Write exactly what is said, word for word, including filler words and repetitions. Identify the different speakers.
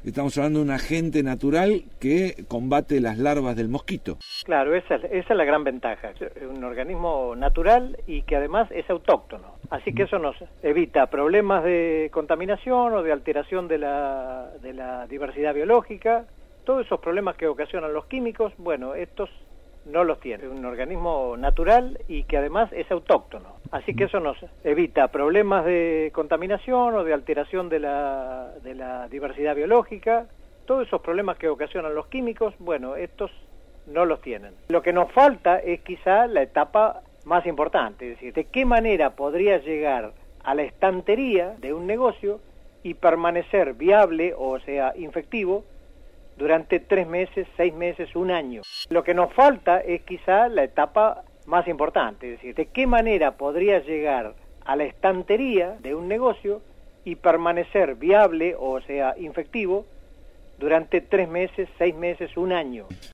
Speaker 1: Estamos hablando de un agente natural que combate las larvas del mosquito.
Speaker 2: Claro, esa, esa es la gran ventaja. Es un organismo natural y que además es autóctono. Así que eso nos evita problemas de contaminación o de alteración de la, de la diversidad biológica. Todos esos problemas que ocasionan los químicos, bueno, estos no los tiene. Es un organismo natural y que además es autóctono. Así que eso nos evita problemas de contaminación o de alteración de la, de la diversidad biológica. Todos esos problemas que ocasionan los químicos, bueno, estos no los tienen. Lo que nos falta es quizá la etapa más importante, es decir, de qué manera podría llegar a la estantería de un negocio y permanecer viable, o sea, infectivo, durante tres meses, seis meses, un año. Lo que nos falta es quizá la etapa más importante, es decir, de qué manera podría llegar a la estantería de un negocio y permanecer viable, o sea, infectivo, durante tres meses, seis meses, un año.